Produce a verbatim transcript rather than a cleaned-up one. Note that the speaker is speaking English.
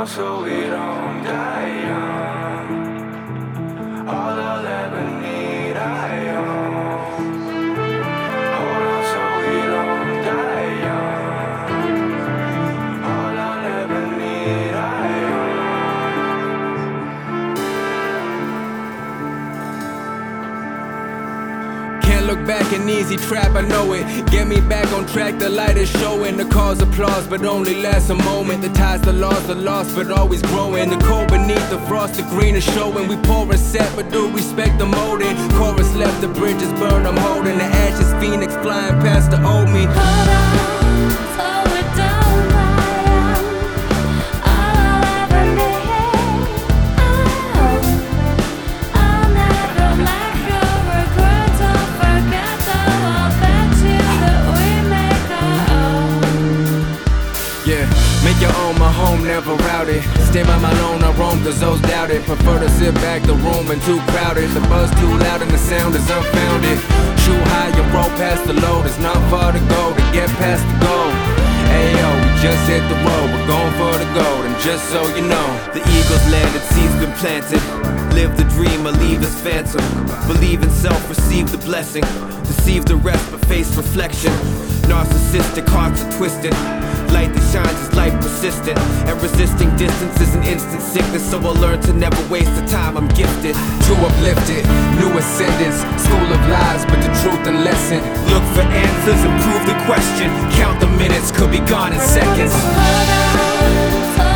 on so we don't die young. All I'll ever need, I own. Hold on so we don't die young. All I'll ever need, I own. Can't look back, an easy trap, I know it. Get me back on track, the light is showing. The cause applause, but only lasts a moment. The ties, the lost, the lost, but always growing. The cold beneath the frost, the green is showing. We pour and set, but do respect the molding. Chorus left, the bridges burn, I'm holding. The ashes, phoenix flying past the old me. Hold on, so it don't die young. All I'll ever need, oh, I'll never let go. Regret, don't forget, though. I'll bet you that we make our own. Yeah, make your own, my home, never routed. Stay by my own, I roam, cause those doubt it. Prefer to sit back, the room and too crowded. The buzz too loud and the sound is unfounded. Shoot high, you roll past the low. There's not far to go to get past the goal. Ayo, we just hit the road, we're going for the gold. And just so you know, The eagle's landed, seeds been planted. Live the dream or leave as phantom. Believe in self, receive the blessing. Deceive the rest but face reflection. Narcissistic hearts are twisted. Light that shines is life persistent. And resisting distance is an instant sickness. So I'll learn to never waste the time I'm gifted. too uplifted, new ascendants. School of lies, but the truth and lesson. Look for answers and prove the question. Count the minutes, could be gone in seconds. Hold on, so